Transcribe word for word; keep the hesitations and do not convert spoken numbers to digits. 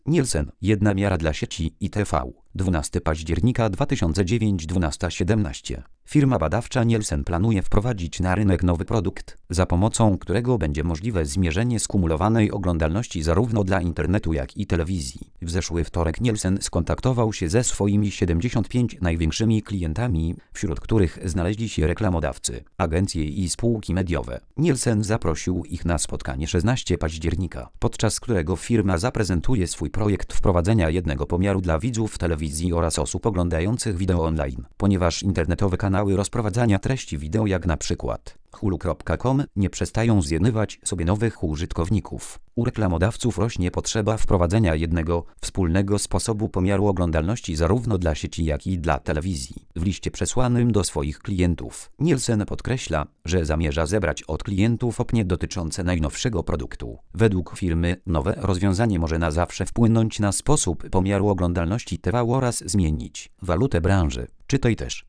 Nielsen. Jedna miara dla sieci I T V. dwunastego października dwa tysiące dziewiątego dwunasta siedemnaście. Firma badawcza Nielsen planuje wprowadzić na rynek nowy produkt, za pomocą którego będzie możliwe zmierzenie skumulowanej oglądalności zarówno dla internetu jak i telewizji. W zeszły wtorek Nielsen skontaktował się ze swoimi siedemdziesięcioma pięcioma największymi klientami, wśród których znaleźli się reklamodawcy, agencje i spółki mediowe. Nielsen zaprosił ich na spotkanie szesnastego października, podczas którego firma zaprezentuje swój projekt wprowadzenia jednego pomiaru dla widzów telewizji oraz osób oglądających wideo online, ponieważ internetowe kanały rozprowadzania treści wideo jak na przykład hulu kropka com nie przestają zjednywać sobie nowych użytkowników. U reklamodawców rośnie potrzeba wprowadzenia jednego, wspólnego sposobu pomiaru oglądalności zarówno dla sieci jak i dla telewizji. W liście przesłanym do swoich klientów Nielsen podkreśla, że zamierza zebrać od klientów opinie dotyczące najnowszego produktu. Według firmy nowe rozwiązanie może na zawsze wpłynąć na sposób pomiaru oglądalności T V oraz zmienić walutę branży. Czytaj też.